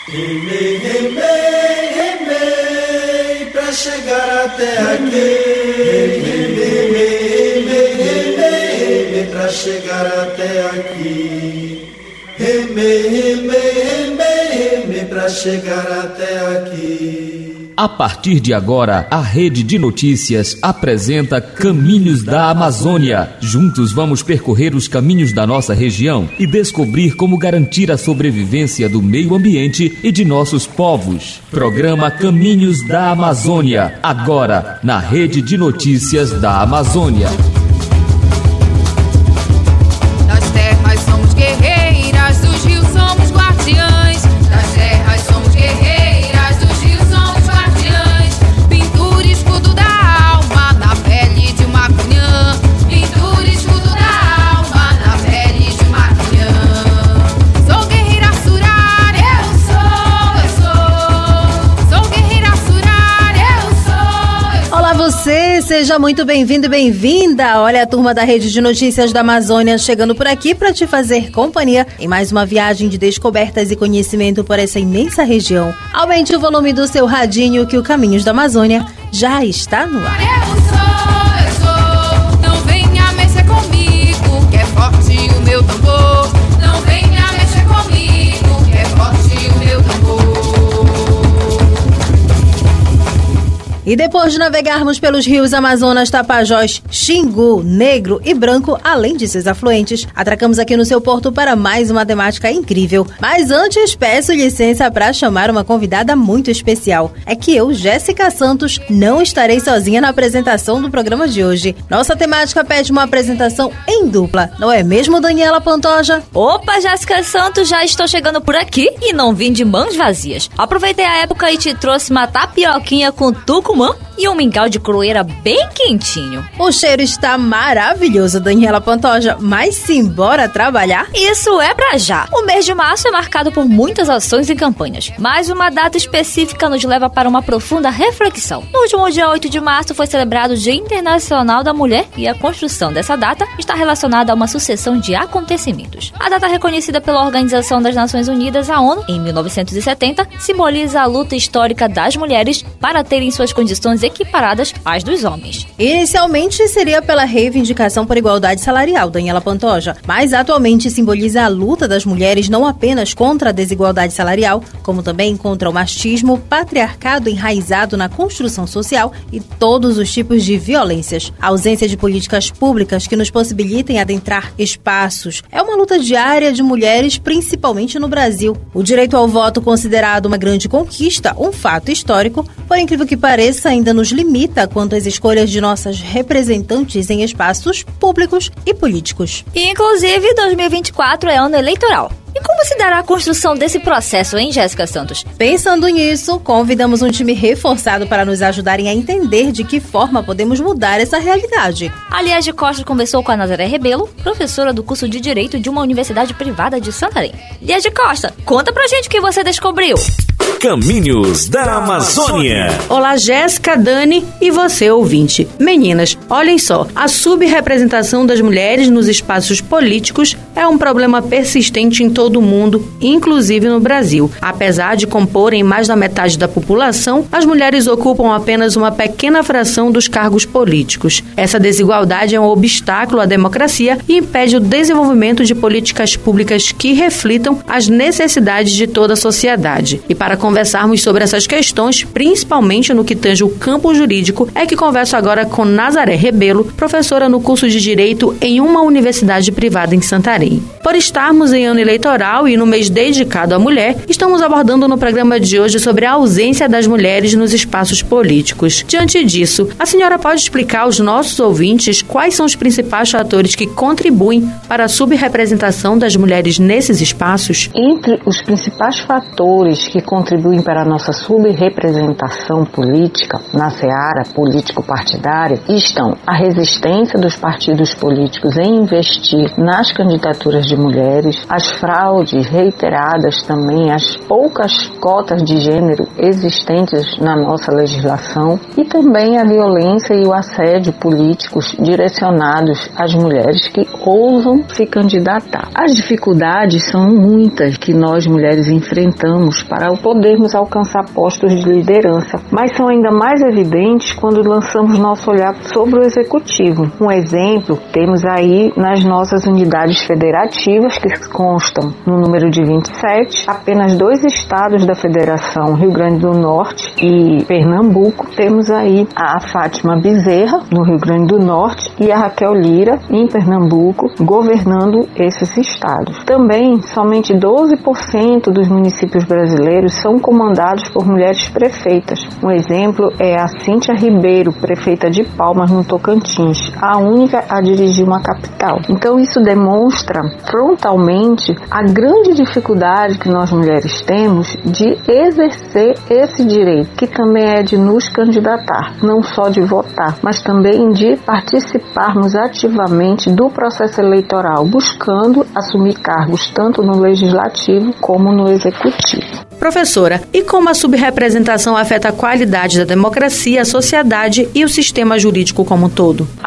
Remei, remei, remei, pra chegar até aqui. Remei, remei, remei, remei, pra chegar até aqui. Remei, remei, remei, remei, pra chegar até aqui. A partir de agora, a Rede de Notícias apresenta Caminhos da Amazônia. Juntos vamos percorrer os caminhos da nossa região e descobrir como garantir a sobrevivência do meio ambiente e de nossos povos. Programa Caminhos da Amazônia, agora na Rede de Notícias da Amazônia. Das terras somos guerreiras, dos rios somos guardiães. Das terras somos guerreiras, dos rios somos guardiães. Pintura escudo da alma na pele de uma cunhã. Pintura escudo da alma na pele de uma cunhã. Sou guerreira surar, eu sou. Sou guerreira surar, eu sou. Olá você, seja muito bem-vindo e bem-vinda. Olha a turma da Rede de Notícias da Amazônia chegando por aqui para te fazer companhia em mais uma viagem de descobertas e conhecimento por essa imensa região. Aumente o volume do seu radinho que o Caminhos da Amazônia já está no ar. Eu sou, não venha mexer comigo, que é forte o meu tambor. Não venha mexer comigo, que é forte o meu tambor. E depois de navegarmos pelos rios Amazonas, Tapajós, Xingu, Negro e Branco, além de seus afluentes, atracamos aqui no seu porto para mais uma temática incrível. Mas antes, peço licença para chamar uma convidada muito especial. É que eu, Jéssica Santos, não estarei sozinha na apresentação do programa de hoje. Nossa temática pede uma apresentação em dupla, não é mesmo, Daniela Pantoja? Opa, Jéssica Santos, já estou chegando por aqui e não vim de mãos vazias. Aproveitei a época e te trouxe uma tapioquinha com tucumã e um mingau de croeira bem quentinho. O cheiro está maravilhoso, Daniela Pantoja, mas simbora trabalhar? Isso é pra já. O mês de março é marcado por muitas ações e campanhas, mas uma data específica nos leva para uma profunda reflexão. No último dia 8 de março foi celebrado o Dia Internacional da Mulher e a construção dessa data está relacionada a uma sucessão de acontecimentos. A data reconhecida pela Organização das Nações Unidas, a ONU, em 1970, simboliza a luta histórica das mulheres para terem suas condições equiparadas às dos homens. Inicialmente seria pela reivindicação por igualdade salarial, Daniela Pantoja, mas atualmente simboliza a luta das mulheres não apenas contra a desigualdade salarial, como também contra o machismo, patriarcado enraizado na construção social e todos os tipos de violências. A ausência de políticas públicas que nos possibilitem adentrar espaços é uma luta diária de mulheres, principalmente no Brasil. O direito ao voto, considerado uma grande conquista, um fato histórico, por incrível que pareça, ainda nos limita quanto às escolhas de nossas representantes em espaços públicos e políticos. Inclusive, 2024 é ano eleitoral. E como se dará a construção desse processo, hein, Jéssica Santos? Pensando nisso, convidamos um time reforçado para nos ajudarem a entender de que forma podemos mudar essa realidade. A Liege Costa conversou com a Nazaré Rebelo, professora do curso de Direito de uma universidade privada de Santarém. Liege Costa, conta pra gente o que você descobriu. Caminhos da Amazônia. Olá, Jéssica, Dani e você, ouvinte. Meninas, olhem só, a subrepresentação das mulheres nos espaços políticos é um problema persistente em todo o mundo, inclusive no Brasil. Apesar de comporem mais da metade da população, as mulheres ocupam apenas uma pequena fração dos cargos políticos. Essa desigualdade é um obstáculo à democracia e impede o desenvolvimento de políticas públicas que reflitam as necessidades de toda a sociedade. E para conversarmos sobre essas questões, principalmente no que tange o campo jurídico, é que converso agora com Nazaré Rebelo, professora no curso de Direito em uma universidade privada em Santarém. Por estarmos em ano eleitoral e no mês dedicado à mulher, estamos abordando no programa de hoje sobre a ausência das mulheres nos espaços políticos. Diante disso, a senhora pode explicar aos nossos ouvintes quais são os principais fatores que contribuem para a subrepresentação das mulheres nesses espaços? Entre os principais fatores que contribuem contribuem para a nossa subrepresentação política na seara político-partidária estão a resistência dos partidos políticos em investir nas candidaturas de mulheres, as fraudes reiteradas também, as poucas cotas de gênero existentes na nossa legislação e também a violência e o assédio políticos direcionados às mulheres que ousam se candidatar. As dificuldades são muitas que nós mulheres enfrentamos para podermos alcançar postos de liderança, mas são ainda mais evidentes quando lançamos nosso olhar sobre o executivo. Um exemplo temos aí nas nossas unidades federativas, que constam no número de 27, apenas 2 estados da federação, Rio Grande do Norte e Pernambuco. Temos aí a Fátima Bezerra, no Rio Grande do Norte, e a Raquel Lira, em Pernambuco, governando esses estados. Também, somente 12% dos municípios brasileiros são comandados por mulheres prefeitas. Um exemplo é a Cíntia Ribeiro, prefeita de Palmas, no Tocantins, a única a dirigir uma capital. Então, isso demonstra frontalmente a grande dificuldade que nós mulheres temos de exercer esse direito, que também é de nos candidatar, não só de votar, mas também de participarmos ativamente do processo eleitoral, buscando assumir cargos tanto no legislativo como no executivo. Professora, e como a subrepresentação afeta a qualidade da democracia, a sociedade e o sistema jurídico como um todo? A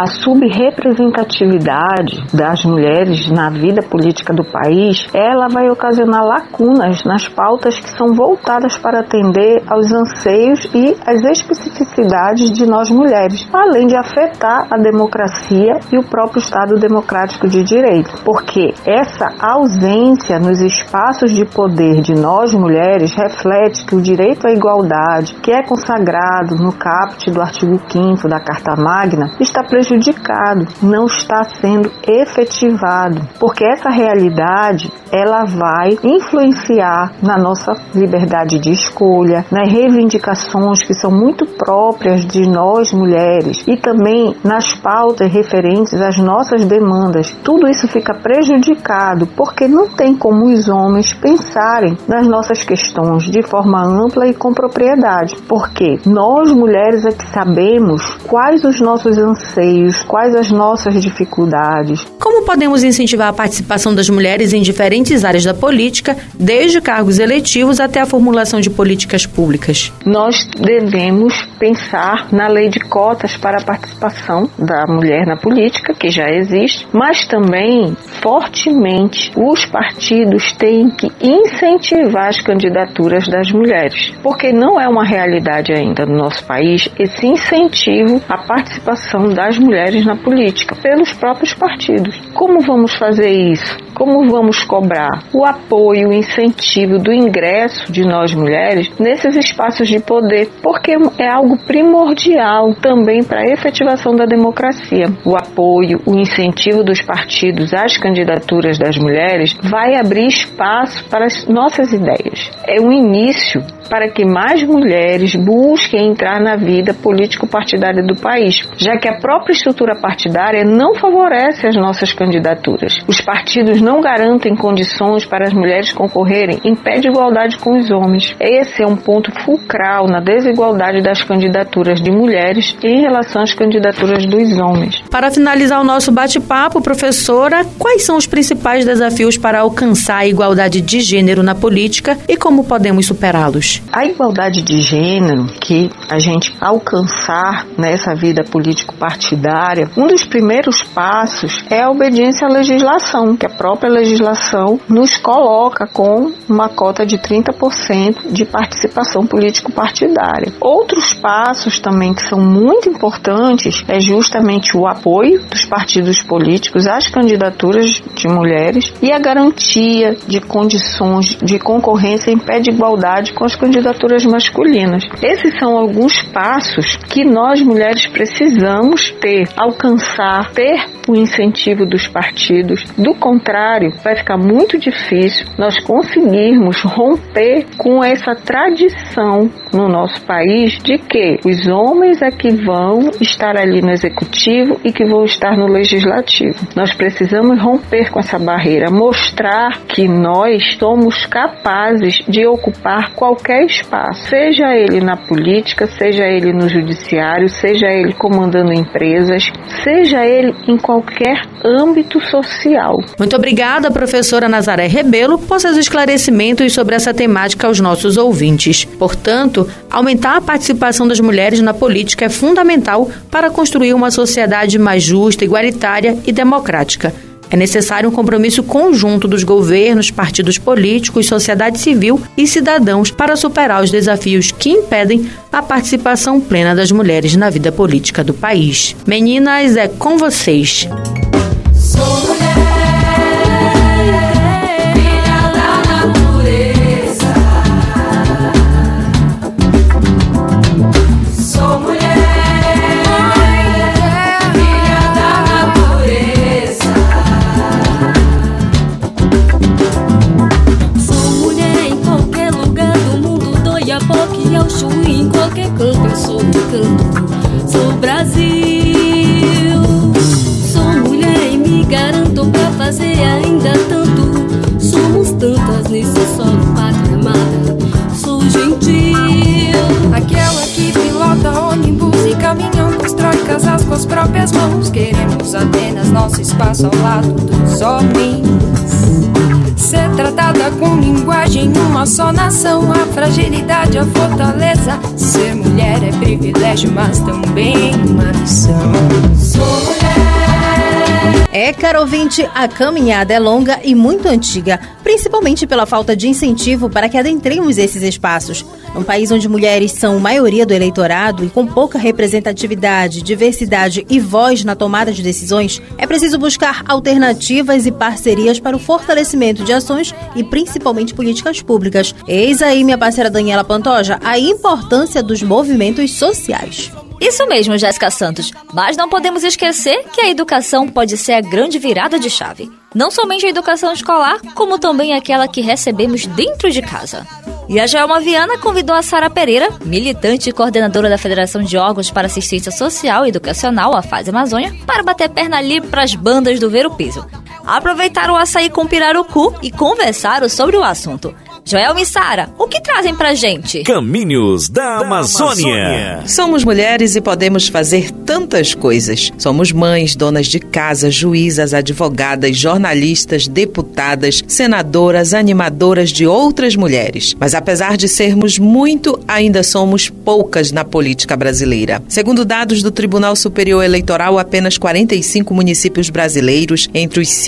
subrepresentatividade das mulheres na vida política do país, ela vai ocasionar lacunas nas pautas que são voltadas para atender aos anseios e às especificidades de nós mulheres, além de afetar a democracia e o próprio Estado democrático de direito, porque essa ausência nos espaços de poder de nós mulheres reflete que o direito à igualdade, que é consagrado no caput do artigo 5º da Carta Magna, está prejudicado, não está sendo efetivado, porque essa realidade ela vai influenciar na nossa liberdade de escolha, nas reivindicações que são muito próprias de nós mulheres e também nas pautas referentes às nossas demandas. Tudo isso fica prejudicado porque não tem como os homens pensarem nas nossas questões de forma ampla e com propriedade, porque nós mulheres é que sabemos quais os nossos anseios, quais as nossas dificuldades. Como podemos incentivar a participação das mulheres em diferentes áreas da política, desde cargos eletivos até a formulação de políticas públicas? Nós devemos pensar na lei de cotas para a participação da mulher na política, que já existe, mas também, fortemente, os partidos têm que incentivar as candidaturas das mulheres, porque não é uma realidade ainda no nosso país esse incentivo à participação das mulheres na política pelos próprios partidos. Como vamos fazer isso? Como vamos cobrar o apoio, o incentivo do ingresso de nós mulheres nesses espaços de poder? Porque é algo primordial também para a efetivação da democracia. O apoio, o incentivo dos partidos às candidaturas das mulheres vai abrir espaço para as nossas ideias. É um início para que mais mulheres busquem entrar na vida político-partidária do país, já que a própria estrutura partidária não favorece as nossas candidaturas. Os partidos não garantem condições para as mulheres concorrerem em pé de igualdade com os homens. Esse é um ponto fulcral na desigualdade das candidaturas de mulheres em relação às candidaturas dos homens. Para finalizar o nosso bate-papo, professora, quais são os principais desafios para alcançar a igualdade de gênero na política e como podemos superá-los? A igualdade de gênero que a gente alcançar nessa vida político-partidária, um dos primeiros passos é a obediência à legislação, que a própria legislação nos coloca com uma cota de 30% de participação político-partidária. Outros passos também que são muito importantes é justamente o apoio dos partidos políticos às candidaturas de mulheres e a garantia de condições de concorrência em pé de igualdade com as candidaturas masculinas. Esses são alguns passos que nós mulheres precisamos alcançar, ter o incentivo dos partidos. Do contrário, vai ficar muito difícil nós conseguirmos romper com essa tradição no nosso país de que os homens é que vão estar ali no executivo e que vão estar no legislativo. Nós precisamos romper com essa barreira, mostrar que nós somos capazes de de ocupar qualquer espaço, seja ele na política, seja ele no judiciário, seja ele comandando empresas, seja ele em qualquer âmbito social. Muito obrigada, professora Nazaré Rebelo, por seus esclarecimentos sobre essa temática aos nossos ouvintes. Portanto, aumentar a participação das mulheres na política é fundamental para construir uma sociedade mais justa, igualitária e democrática. É necessário um compromisso conjunto dos governos, partidos políticos, sociedade civil e cidadãos para superar os desafios que impedem a participação plena das mulheres na vida política do país. Meninas, é com vocês. Sou mulher, filha da natureza. Sou mulher, filha da natureza. Sou mulher em qualquer lugar do mundo, doi a boca e ao chu, em qualquer canto eu sou um canto. Sou Brasil. Garanto pra fazer ainda tanto. Somos tantas nesse solo, pátria amada. Sou gentil, aquela que pilota ônibus e caminhão, constrói casas com as próprias mãos. Queremos apenas nosso espaço ao lado dos homens. Ser tratada com linguagem, uma só nação. A fragilidade, a fortaleza. Ser mulher é privilégio, mas também uma missão. Sou mulher. Caro ouvinte, a caminhada é longa e muito antiga, principalmente pela falta de incentivo para que adentremos esses espaços. Num país onde mulheres são maioria do eleitorado e com pouca representatividade, diversidade e voz na tomada de decisões, é preciso buscar alternativas e parcerias para o fortalecimento de ações e principalmente políticas públicas. Eis aí, minha parceira Daniela Pantoja, a importância dos movimentos sociais. Isso mesmo, Jéssica Santos. Mas não podemos esquecer que a educação pode ser a grande virada de chave. Não somente a educação escolar, como também aquela que recebemos dentro de casa. E a Joelma Viana convidou a Sara Pereira, militante e coordenadora da Federação de Órgãos para Assistência Social e Educacional, a FASE Amazônia, para bater perna livre para as bandas do Ver o Piso. Aproveitaram o açaí com pirarucu e conversaram sobre o assunto. Joelma e Sara, o que trazem pra gente? Caminhos da Amazônia. Somos mulheres e podemos fazer tantas coisas. Somos mães, donas de casa, juízas, advogadas, jornalistas, deputadas, senadoras, animadoras de outras mulheres. Mas apesar de sermos muito, ainda somos poucas na política brasileira. Segundo dados do Tribunal Superior Eleitoral, apenas 45 municípios brasileiros, entre os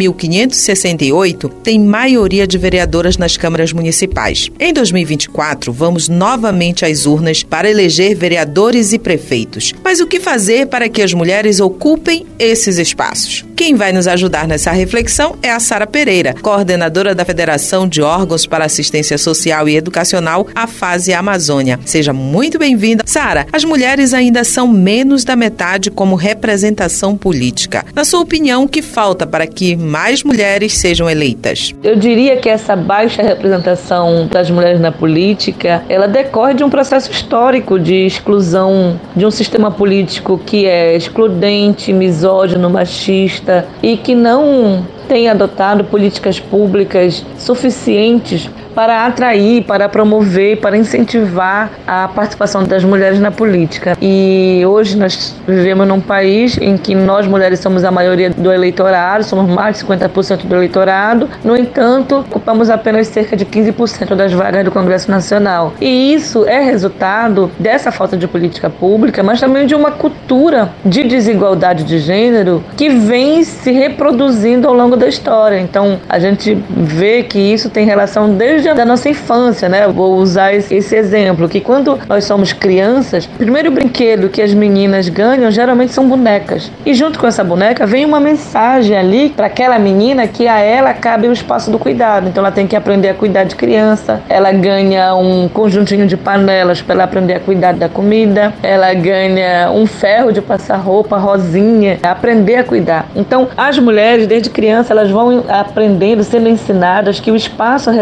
5.568, têm maioria de vereadoras nas câmaras municipais. Em 2024, vamos novamente às urnas para eleger vereadores e prefeitos. Mas o que fazer para que as mulheres ocupem esses espaços? Quem vai nos ajudar nessa reflexão é a Sara Pereira, coordenadora da Federação de Órgãos para Assistência Social e Educacional, a FASE Amazônia. Seja muito bem-vinda. Sara, as mulheres ainda são menos da metade como representação política. Na sua opinião, o que falta para que mais mulheres sejam eleitas? Eu diria que essa baixa representação das mulheres na política, ela decorre de um processo histórico de exclusão de um sistema político que é excludente, misógino, machista e que não tem adotado políticas públicas suficientes para atrair, para promover, para incentivar a participação das mulheres na política. E hoje nós vivemos num país em que nós mulheres somos a maioria do eleitorado, somos mais de 50% do eleitorado, no entanto, ocupamos apenas cerca de 15% das vagas do Congresso Nacional. E isso é resultado dessa falta de política pública, mas também de uma cultura de desigualdade de gênero que vem se reproduzindo ao longo da história. Então, a gente vê que isso tem relação desde a nossa infância, né? Vou usar esse exemplo, que quando nós somos crianças, o primeiro brinquedo que as meninas ganham geralmente são bonecas. E junto com essa boneca vem uma mensagem ali para aquela menina que a ela cabe o espaço do cuidado. Então ela tem que aprender a cuidar de criança, ela ganha um conjuntinho de panelas para ela aprender a cuidar da comida, ela ganha um ferro de passar roupa, rosinha, aprender a cuidar. Então as mulheres desde criança elas vão aprendendo, sendo ensinadas que o espaço reservado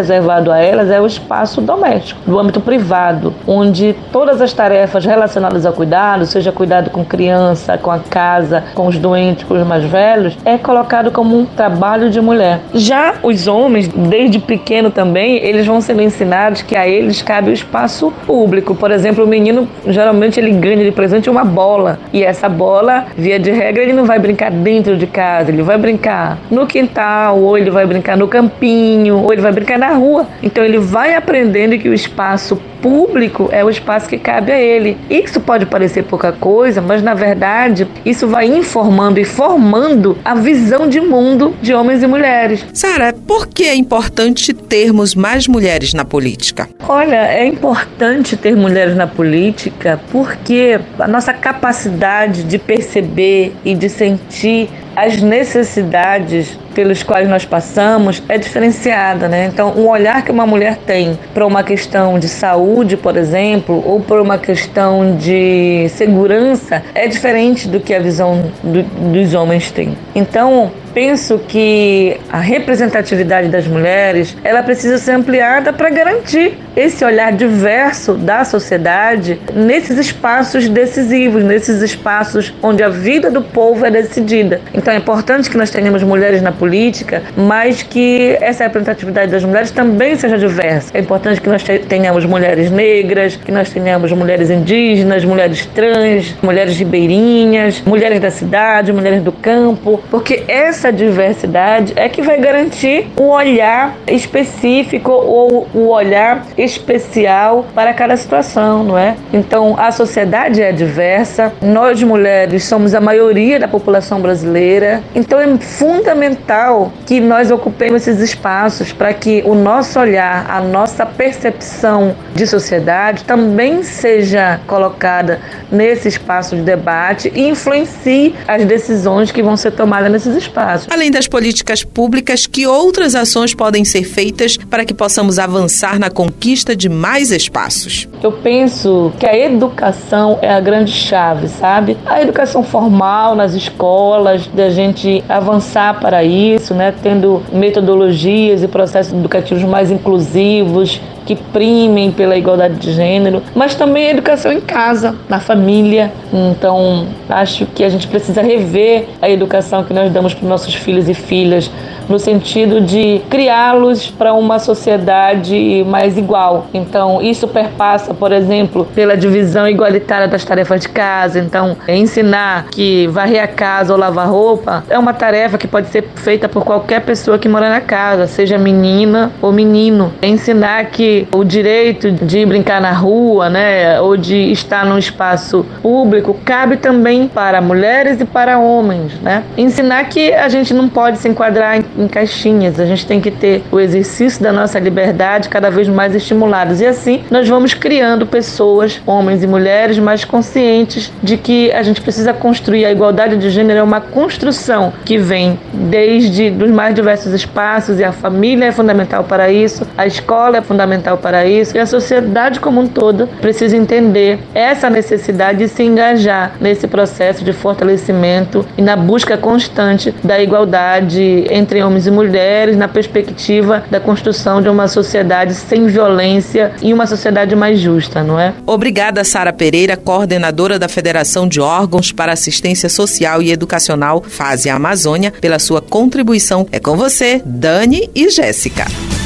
dado a elas é o espaço doméstico, do âmbito privado, onde todas as tarefas relacionadas ao cuidado, seja cuidado com criança, com a casa, com os doentes, com os mais velhos, é colocado como um trabalho de mulher. Já os homens, desde pequeno também, eles vão sendo ensinados que a eles cabe o espaço público. Por exemplo, o menino, geralmente ele ganha de presente uma bola, e essa bola, via de regra, ele não vai brincar dentro de casa, ele vai brincar no quintal, ou ele vai brincar no campinho, ou ele vai brincar na rua. Então ele vai aprendendo que o espaço público é o espaço que cabe a ele. Isso pode parecer pouca coisa, mas na verdade isso vai informando e formando a visão de mundo de homens e mulheres. Sara, por que é importante termos mais mulheres na política? Olha, é importante ter mulheres na política porque a nossa capacidade de perceber e de sentir as necessidades pelos quais nós passamos é diferenciada, né? Então, o olhar que uma mulher tem para uma questão de saúde, por exemplo, ou para uma questão de segurança é diferente do que a visão dos homens tem. Então, penso que a representatividade das mulheres, ela precisa ser ampliada para garantir esse olhar diverso da sociedade nesses espaços decisivos, nesses espaços onde a vida do povo é decidida. Então é importante que nós tenhamos mulheres na política, mas que essa representatividade das mulheres também seja diversa. É importante que nós tenhamos mulheres negras, que nós tenhamos mulheres indígenas, mulheres trans, mulheres ribeirinhas, mulheres da cidade, mulheres do campo, porque essa diversidade é que vai garantir um olhar específico ou o olhar especial para cada situação, não é? Então, a sociedade é diversa, nós mulheres somos a maioria da população brasileira, então é fundamental que nós ocupemos esses espaços para que o nosso olhar, a nossa percepção de sociedade também seja colocada nesse espaço de debate e influencie as decisões que vão ser tomadas nesses espaços. Além das políticas públicas, que outras ações podem ser feitas para que possamos avançar na conquista de mais espaços? Eu penso que a educação é a grande chave, sabe? A educação formal nas escolas, da gente avançar para isso, né? Tendo metodologias e processos educativos mais inclusivos, que primem pela igualdade de gênero, mas também a educação em casa, na família. Então, acho que a gente precisa rever a educação que nós damos para os nossos filhos e filhas, no sentido de criá-los para uma sociedade mais igual. Então, isso perpassa, por exemplo, pela divisão igualitária das tarefas de casa. Então, ensinar que varrer a casa ou lavar roupa é uma tarefa que pode ser feita por qualquer pessoa que mora na casa, seja menina ou menino. Ensinar que o direito de brincar na rua, né, ou de estar num espaço público cabe também para mulheres e para homens, né? Ensinar que a gente não pode se enquadrar em caixinhas, a gente tem que ter o exercício da nossa liberdade cada vez mais estimulados, e assim nós vamos criando pessoas, homens e mulheres, mais conscientes de que a gente precisa construir a igualdade de gênero. É uma construção que vem desde os mais diversos espaços, e a família é fundamental para isso, a escola é fundamental para isso, e a sociedade como um todo precisa entender essa necessidade de se engajar nesse processo de fortalecimento e na busca constante da igualdade entre homens e mulheres, na perspectiva da construção de uma sociedade sem violência e uma sociedade mais justa, não é? Obrigada, Sara Pereira, coordenadora da Federação de Órgãos para Assistência Social e Educacional FASE Amazônia, pela sua contribuição. É com você, Dani e Jéssica.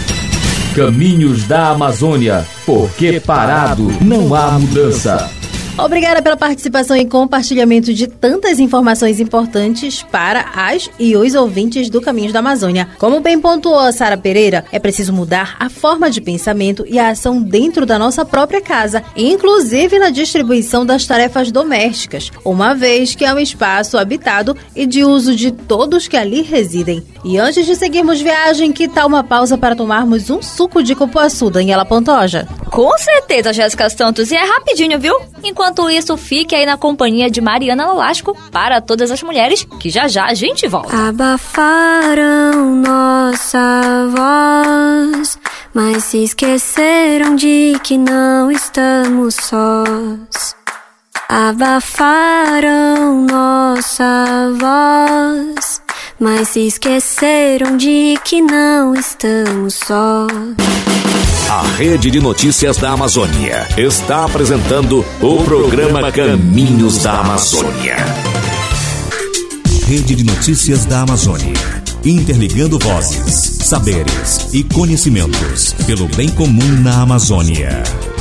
Caminhos da Amazônia, porque parado não há mudança. Obrigada pela participação e compartilhamento de tantas informações importantes para as e os ouvintes do Caminhos da Amazônia. Como bem pontuou a Sara Pereira, é preciso mudar a forma de pensamento e a ação dentro da nossa própria casa, inclusive na distribuição das tarefas domésticas, uma vez que é um espaço habitado e de uso de todos que ali residem. E antes de seguirmos viagem, que tal uma pausa para tomarmos um suco de cupuaçu, Daniela Pantoja? Com certeza, Jéssica Santos, e é rapidinho, viu? Enquanto isso, fique aí na companhia de Mariana Nolasco para todas as mulheres, que já já a gente volta. Abafaram nossa voz, mas se esqueceram de que não estamos sós. Abafaram nossa voz, mas se esqueceram de que não estamos sós. A Rede de Notícias da Amazônia está apresentando o programa Caminhos da Amazônia. Rede de Notícias da Amazônia. Interligando vozes, saberes e conhecimentos pelo bem comum na Amazônia.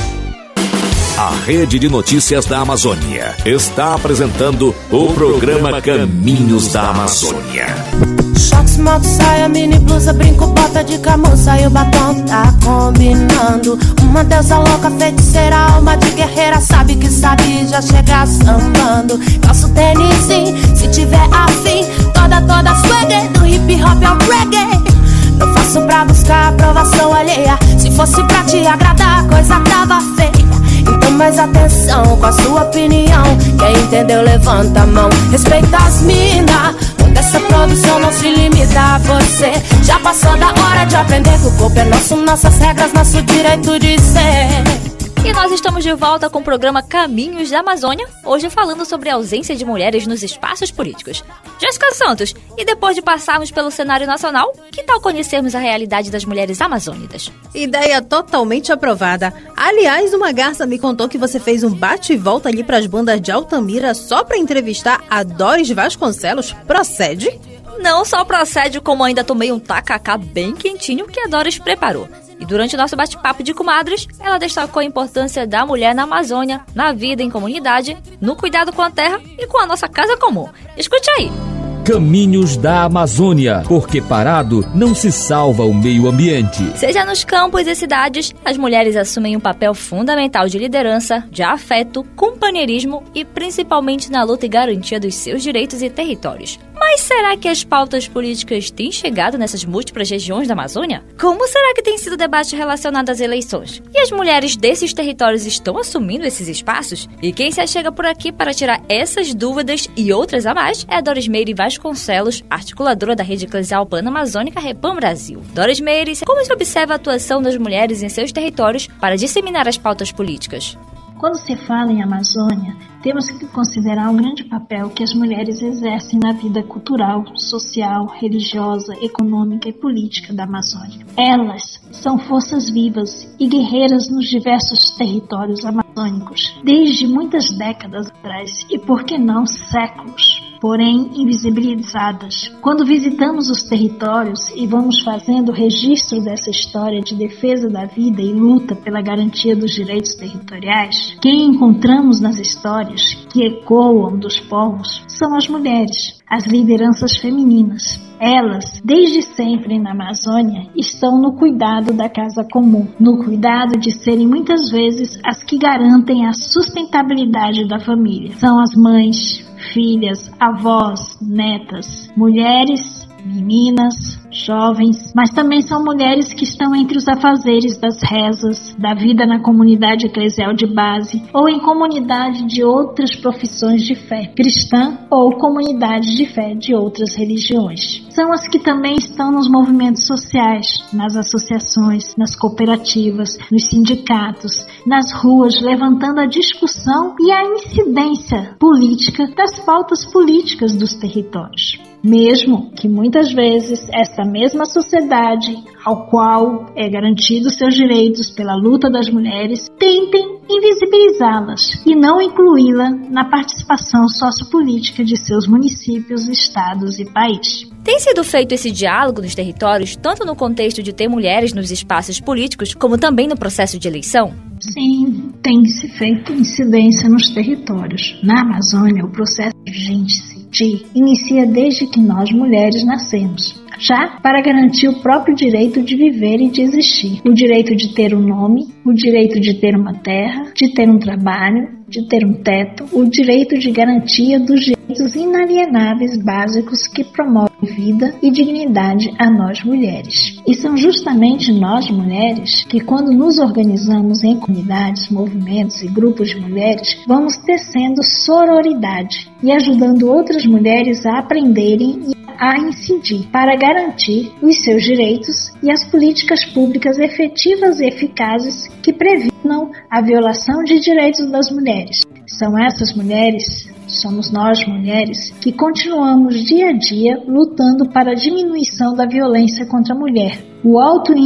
A Rede de Notícias da Amazônia está apresentando o programa Caminhos da Amazônia. Shorts, moto, saia, mini blusa, brinco, bota de camurça e o batom tá combinando. Uma deusa louca, feiticeira, alma de guerreira, sabe que sabe já chegar sambando. Calço tênis, se tiver afim, toda swagger, do hip hop ao reggae. Não faço pra buscar aprovação alheia, se fosse pra te agradar a coisa tava feia. Então mais atenção com a sua opinião, quem entendeu levanta a mão. Respeita as mina, essa produção não se limita a você. Já passou da hora de aprender que o corpo é nosso, nossas regras, nosso direito de ser. E nós estamos de volta com o programa Caminhos da Amazônia, hoje falando sobre a ausência de mulheres nos espaços políticos. Jéssica Santos, e depois de passarmos pelo cenário nacional, que tal conhecermos a realidade das mulheres amazônicas? Ideia totalmente aprovada. Aliás, uma garça me contou que você fez um bate e volta ali para as bandas de Altamira só para entrevistar a Doris Vasconcelos. Procede? Não só procede, como ainda tomei um tacacá bem quentinho que a Doris preparou. E durante o nosso bate-papo de comadres, ela destacou a importância da mulher na Amazônia, na vida em comunidade, no cuidado com a terra e com a nossa casa comum. Escute aí! Caminhos da Amazônia, porque parado não se salva o meio ambiente. Seja nos campos e cidades, as mulheres assumem um papel fundamental de liderança, de afeto, companheirismo e principalmente na luta e garantia dos seus direitos e territórios. Mas será que as pautas políticas têm chegado nessas múltiplas regiões da Amazônia? Como será que tem sido o debate relacionado às eleições? E as mulheres desses territórios estão assumindo esses espaços? E quem se achega por aqui para tirar essas dúvidas e outras a mais é a Doris Meire Vasconcelos, articuladora da Rede Eclesial Pan-Amazônica Repam Brasil. Doris Meire, como se observa a atuação das mulheres em seus territórios para disseminar as pautas políticas? Quando se fala em Amazônia, temos que considerar o grande papel que as mulheres exercem na vida cultural, social, religiosa, econômica e política da Amazônia. Elas são forças vivas e guerreiras nos diversos territórios amazônicos, desde muitas décadas atrás e, por que não, séculos, porém invisibilizadas. Quando visitamos os territórios e vamos fazendo o registro dessa história de defesa da vida e luta pela garantia dos direitos territoriais, quem encontramos nas histórias que ecoam dos povos são as mulheres, as lideranças femininas. Elas, desde sempre na Amazônia, estão no cuidado da casa comum, no cuidado de serem muitas vezes as que garantem a sustentabilidade da família. São as mães, filhas, avós, netas, mulheres, meninas, jovens, mas também são mulheres que estão entre os afazeres das rezas, da vida na comunidade eclesial de base ou em comunidade de outras profissões de fé cristã ou comunidades de fé de outras religiões. São as que também estão nos movimentos sociais, nas associações, nas cooperativas, nos sindicatos, nas ruas, levantando a discussão e a incidência política das pautas políticas dos territórios. Mesmo que muitas vezes esta mesma sociedade, ao qual é garantido seus direitos pela luta das mulheres, tentem invisibilizá-las e não incluí-la na participação sociopolítica de seus municípios, estados e país. Tem sido feito esse diálogo nos territórios, tanto no contexto de ter mulheres nos espaços políticos, como também no processo de eleição? Sim, tem se feito incidência nos territórios. Na Amazônia, o processo de inicia desde que nós, mulheres, nascemos, já para garantir o próprio direito de viver e de existir, o direito de ter um nome, o direito de ter uma terra, de ter um trabalho, de ter um teto, o direito de garantia dos direitos inalienáveis básicos que promovem vida e dignidade a nós mulheres. E são justamente nós mulheres que, quando nos organizamos em comunidades, movimentos e grupos de mulheres, vamos tecendo sororidade e ajudando outras mulheres a aprenderem e a incidir para garantir os seus direitos e as políticas públicas efetivas e eficazes que previnam a violação de direitos das mulheres. São essas mulheres, somos nós mulheres, que continuamos dia a dia lutando para a diminuição da violência contra a mulher. O alto índice de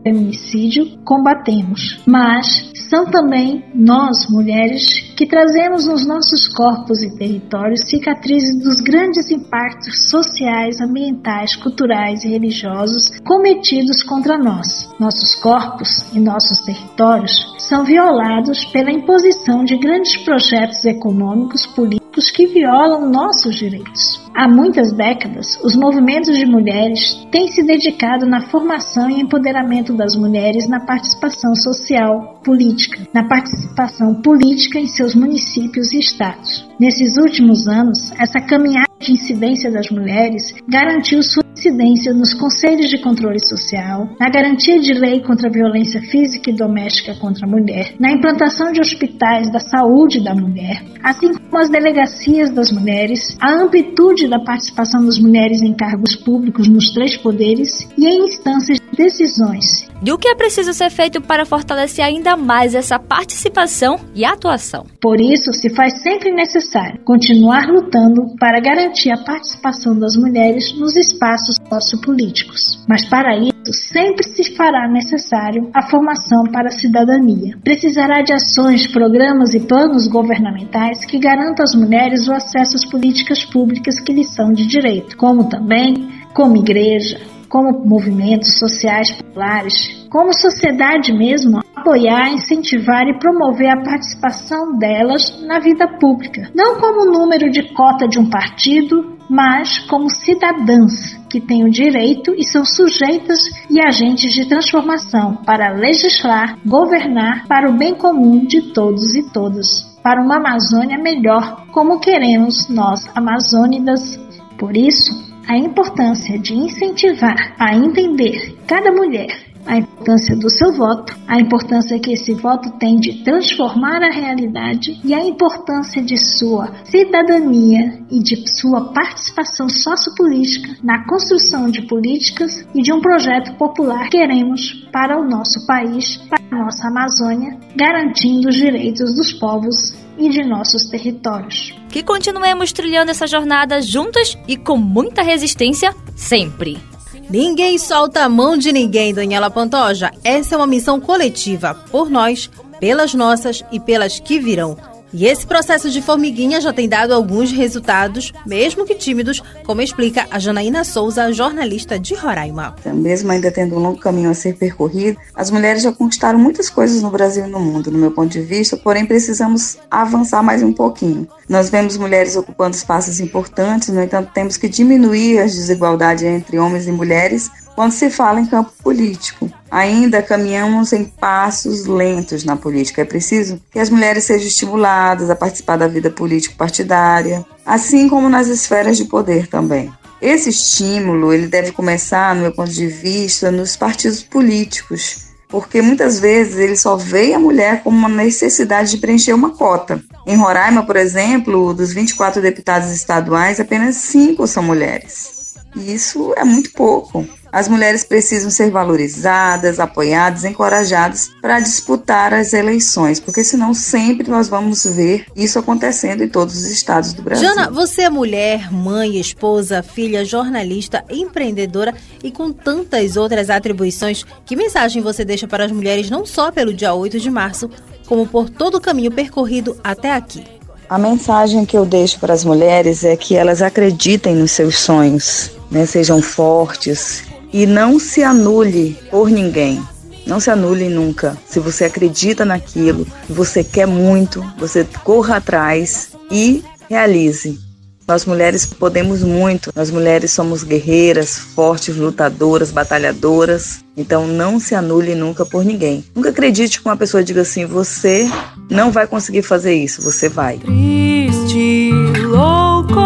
feminicídio, combatemos, mas são também nós, mulheres, que trazemos nos nossos corpos e territórios cicatrizes dos grandes impactos sociais, ambientais, culturais e religiosos cometidos contra nós. Nossos corpos e nossos territórios são violados pela imposição de grandes projetos econômicos, políticos que violam nossos direitos. Há muitas décadas, os movimentos de mulheres têm se dedicado na formação e empoderamento das mulheres na participação social, política, na participação política em seus municípios e estados. Nesses últimos anos, essa caminhada de incidência das mulheres garantiu sua incidência nos conselhos de controle social, na garantia de lei contra a violência física e doméstica contra a mulher, na implantação de hospitais da saúde da mulher, assim como as delegacias das mulheres, a amplitude da participação das mulheres em cargos públicos nos 3 poderes e em instâncias de decisões. E o que é preciso ser feito para fortalecer ainda mais essa participação e atuação? Por isso, se faz sempre necessário continuar lutando para garantir a participação das mulheres nos espaços sociopolíticos. Mas para isso, sempre se fará necessário a formação para a cidadania. Precisará de ações, programas e planos governamentais que garantam às mulheres o acesso às políticas públicas que lhes são de direito, como também, como igreja, como movimentos sociais populares, como sociedade mesmo, apoiar, incentivar e promover a participação delas na vida pública, não como número de cota de um partido, mas como cidadãs que têm o direito e são sujeitas e agentes de transformação para legislar, governar para o bem comum de todos e todas, para uma Amazônia melhor, como queremos nós amazônidas. Por isso, a importância de incentivar a entender cada mulher, a importância do seu voto, a importância que esse voto tem de transformar a realidade e a importância de sua cidadania e de sua participação sociopolítica na construção de políticas e de um projeto popular que queremos para o nosso país, para a nossa Amazônia, garantindo os direitos dos povos e de nossos territórios. Que continuemos trilhando essa jornada juntas e com muita resistência sempre. Ninguém solta a mão de ninguém, Daniela Pantoja. Essa é uma missão coletiva, por nós, pelas nossas e pelas que virão. E esse processo de formiguinha já tem dado alguns resultados, mesmo que tímidos, como explica a Janaína Souza, jornalista de Roraima. Mesmo ainda tendo um longo caminho a ser percorrido, as mulheres já conquistaram muitas coisas no Brasil e no mundo, no meu ponto de vista, porém precisamos avançar mais um pouquinho. Nós vemos mulheres ocupando espaços importantes, no entanto temos que diminuir as desigualdades entre homens e mulheres quando se fala em campo político. Ainda caminhamos em passos lentos na política. É preciso que as mulheres sejam estimuladas a participar da vida político-partidária, assim como nas esferas de poder também. Esse estímulo ele deve começar, no meu ponto de vista, nos partidos políticos, porque muitas vezes ele só vê a mulher como uma necessidade de preencher uma cota. Em Roraima, por exemplo, dos 24 deputados estaduais, apenas 5 são mulheres. E isso é muito pouco. As mulheres precisam ser valorizadas, apoiadas, encorajadas para disputar as eleições, porque senão sempre nós vamos ver isso acontecendo em todos os estados do Brasil. Jana, você é mulher, mãe, esposa, filha, jornalista, empreendedora e com tantas outras atribuições. Que mensagem você deixa para as mulheres não só pelo dia 8 de março, como por todo o caminho percorrido até aqui? A mensagem que eu deixo para as mulheres é que elas acreditem nos seus sonhos, né? Sejam fortes e não se anule por ninguém. Não se anule nunca. Se você acredita naquilo, você quer muito, você corra atrás e realize. Nós mulheres podemos muito. Nós mulheres somos guerreiras, fortes, lutadoras, batalhadoras. Então não se anule nunca por ninguém. Nunca acredite que uma pessoa diga assim, você não vai conseguir fazer isso, você vai. Triste, louco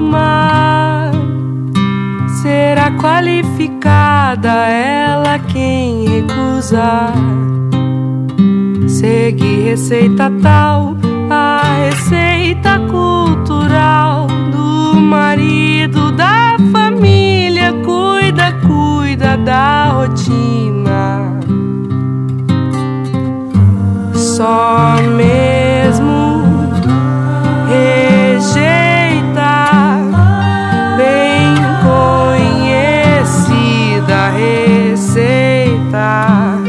mar, será qualificada ela quem recusar. Segue receita tal, a receita cultural do marido, da família, cuida da rotina. Só mesmo rejeita, bem conhecida receita.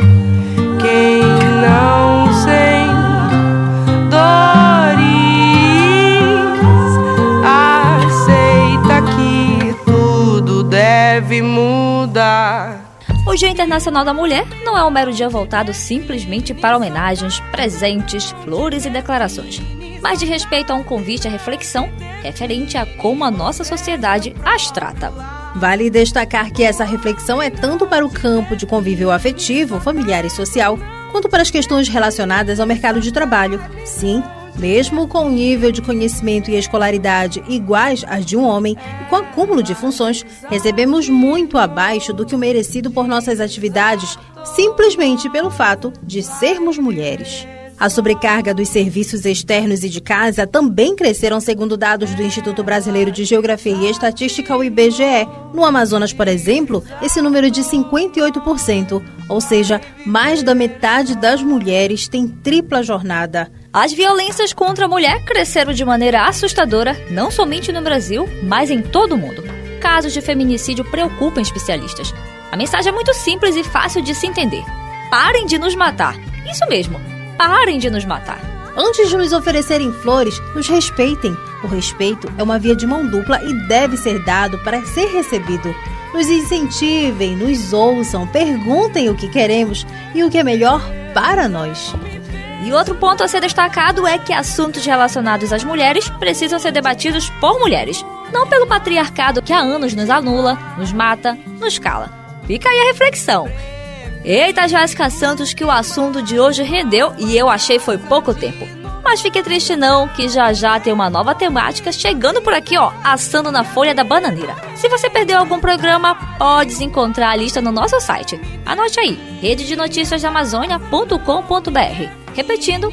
Internacional da Mulher não é um mero dia voltado simplesmente para homenagens, presentes, flores e declarações, mas de respeito a um convite à reflexão referente a como a nossa sociedade as trata. Vale destacar que essa reflexão é tanto para o campo de convívio afetivo, familiar e social, quanto para as questões relacionadas ao mercado de trabalho. Sim, mesmo com o nível de conhecimento e escolaridade iguais às de um homem e com acúmulo de funções, recebemos muito abaixo do que o merecido por nossas atividades, simplesmente pelo fato de sermos mulheres. A sobrecarga dos serviços externos e de casa também cresceram, segundo dados do Instituto Brasileiro de Geografia e Estatística, o IBGE. No Amazonas, por exemplo, esse número é de 58%, ou seja, mais da metade das mulheres tem tripla jornada. As violências contra a mulher cresceram de maneira assustadora, não somente no Brasil, mas em todo o mundo. Casos de feminicídio preocupam especialistas. A mensagem é muito simples e fácil de se entender. Parem de nos matar. Isso mesmo. Parem de nos matar. Antes de nos oferecerem flores, nos respeitem. O respeito é uma via de mão dupla e deve ser dado para ser recebido. Nos incentivem, nos ouçam, perguntem o que queremos e o que é melhor para nós. E outro ponto a ser destacado é que assuntos relacionados às mulheres precisam ser debatidos por mulheres, não pelo patriarcado que há anos nos anula, nos mata, nos cala. Fica aí a reflexão. Eita, Jéssica Santos, que o assunto de hoje rendeu e eu achei foi pouco tempo. Mas fique triste não, que já tem uma nova temática chegando por aqui, assando na folha da bananeira. Se você perdeu algum programa, pode encontrar a lista no nosso site. Anote aí, rededenoticiasdaamazônia.com.br. Repetindo,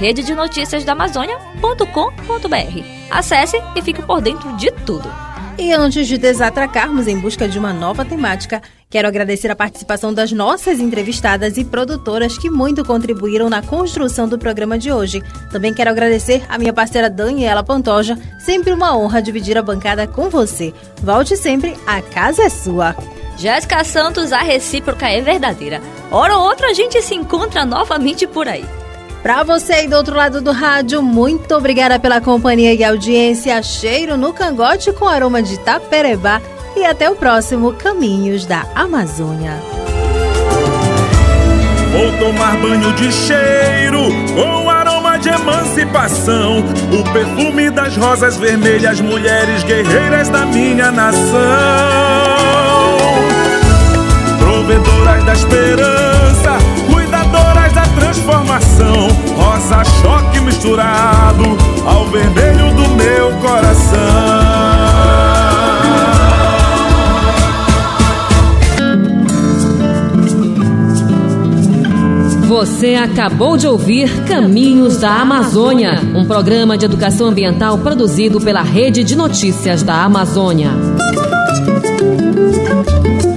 rededenoticiasdaamazônia.com.br. Acesse e fique por dentro de tudo. E antes de desatracarmos em busca de uma nova temática, quero agradecer a participação das nossas entrevistadas e produtoras que muito contribuíram na construção do programa de hoje. Também quero agradecer a minha parceira Daniela Pantoja, sempre uma honra dividir a bancada com você. Volte sempre, a casa é sua. Jéssica Santos, a recíproca é verdadeira. Hora ou outra a gente se encontra novamente por aí. Para você aí do outro lado do rádio, muito obrigada pela companhia e audiência. Cheiro no cangote com aroma de taperebá. E até o próximo Caminhos da Amazônia. Vou tomar banho de cheiro com aroma de emancipação. O perfume das rosas vermelhas, mulheres guerreiras da minha nação. Provedoras da esperança, cuidadoras da transformação. Rosa choque misturado ao vermelho do meu coração. Você acabou de ouvir Caminhos da Amazônia, um programa de educação ambiental produzido pela Rede de Notícias da Amazônia.